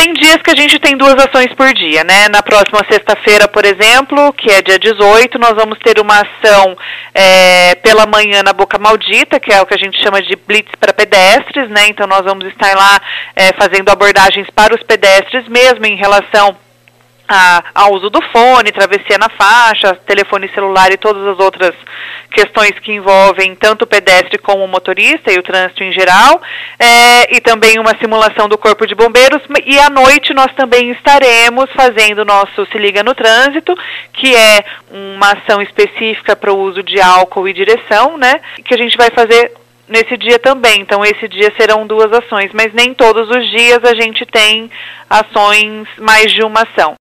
Tem dias que a gente tem 2 ações por dia, né? Na próxima sexta-feira, por exemplo, que é dia 18, nós vamos ter uma ação pela manhã na Boca Maldita, que é o que a gente chama de blitz para pedestres, né? Então nós vamos estar lá fazendo abordagens para os pedestres mesmo em relação ao uso do fone, travessia na faixa, telefone celular e todas as outras questões que envolvem tanto o pedestre como o motorista e o trânsito em geral, e também uma simulação do Corpo de Bombeiros, e à noite nós também estaremos fazendo o nosso Se Liga no Trânsito, que é uma ação específica para o uso de álcool e direção, né, que a gente vai fazer nesse dia também. Então esse dia serão 2 ações, mas nem todos os dias a gente tem ações, mais de uma ação.